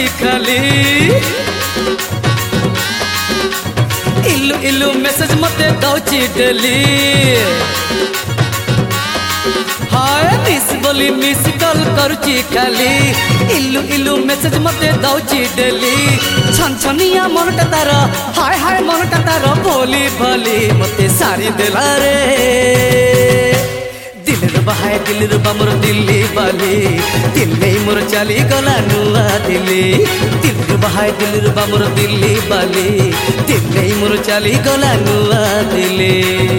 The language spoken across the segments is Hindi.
खाली इलु इलु मेसेज मते दौची डेली हाय मिस बोली मिस कॉल करुची खाली इलु इलु मेसेज मते दौची डेली छन छनिया मनटा तार हाय हाय मनटा तार बोली भली मते सारी देला रे दिल बहाय दिल मोर दिल्ली बाली दिल नहीं मोर चली गला नुआ दिल्ली दिल बहाय दिल मोर दिल्ली बाली दिल नहीं मोर चली गला नुआ दिल्ली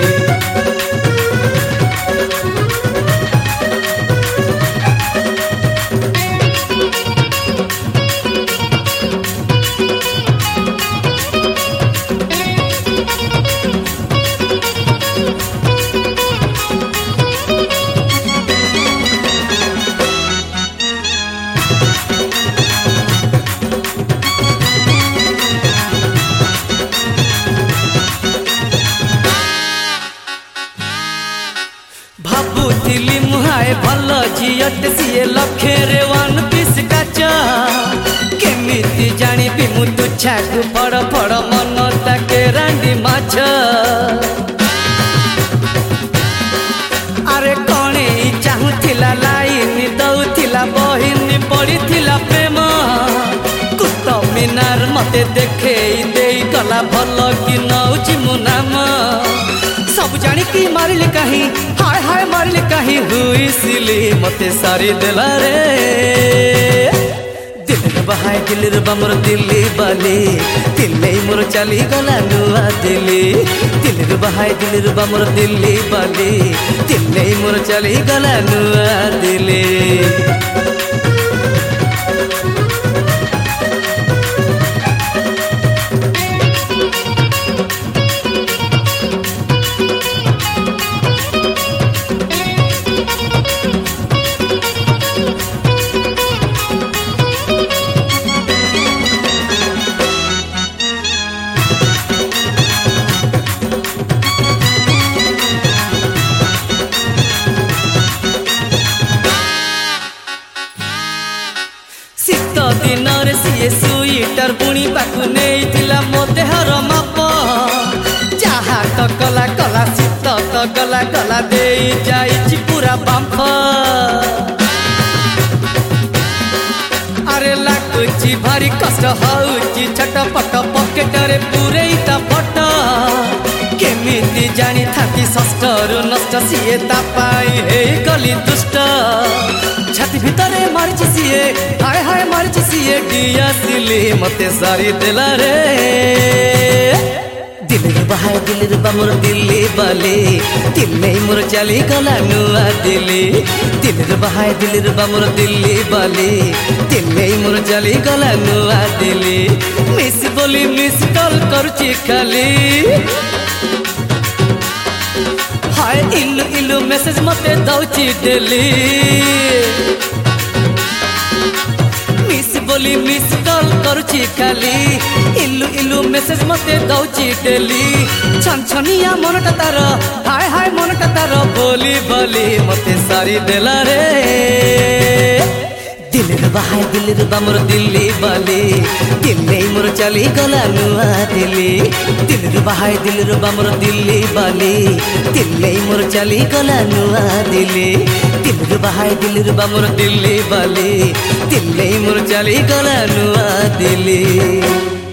भाबुथिली मुहाए भल झीयटे सीए लखे रे वन पीस काचा केमिति जानिबि मु तुच्छाकु फड़ फड़ मन ताके रांडी माछ अरे कणे चाहुथिला लाइन दउथिला बहिनी पड़िथिला प्रेम कुत मीनार मते देखे देई गला भल कि नउची मु नाम सब जानी की मारिले कहीं हाय हाय मारिले कहीं हुई सिली मते सारी देला रे दिल बहाय दिल मोर दिल्ली बाली दिल नहीं मोर चली गला नुआ दिल्ली दिल बहाय दिल मोर दिल्ली बाली दिल नहीं मोर चली गला नुआ दिल्ली शीत दिन सीए स्वेटर बुणी पाकु नहीं मो देहर माप जहा तो गला गला शीत तो गला गला दे जाइछि पूरा बांफ अरे लागुछि भारी कष्ट होउछि छटपट पकेट रे पूरेइता फट केमिति जानी थाकी षष्ठरु नष्ट सीए ता पाई हे गली दुष्ट छाती भितरे मारिछि सीए हाय हाय मारिछि सीए डिया सिली मते सारी देला रे दिल बहाय दिल मोर दिल्ली बाली दिल नहीं मोर चली गला नुआ दिल्ली दिल बहाय दिल मोर दिल्ली बाली दिल नहीं मोर चली गला नुआ दिल्ली मिस बोली मिस कॉल करुची खाली हाय इलु इलु मेसेज मते दउची डेली मिस बोली मिस कॉल करुची खाली इलु इलु मेसेज मते दउची डेली छन छनिया मनटा तार हाय हाय मनटा तार बोली भली मते सारी देला रे दिल बहाय दिल मोर दिल्ली बाली दिल नहीं मोर चली गला नुआ दिल्ली दिल बहाय दिल मोर दिल्ली बाली दिल नहीं मोर चली गला नुआ दिल्ली दिल बहाय दिल मोर दिल्ली बाली दिल नहीं मोर चली गला नुआ दिल्ली।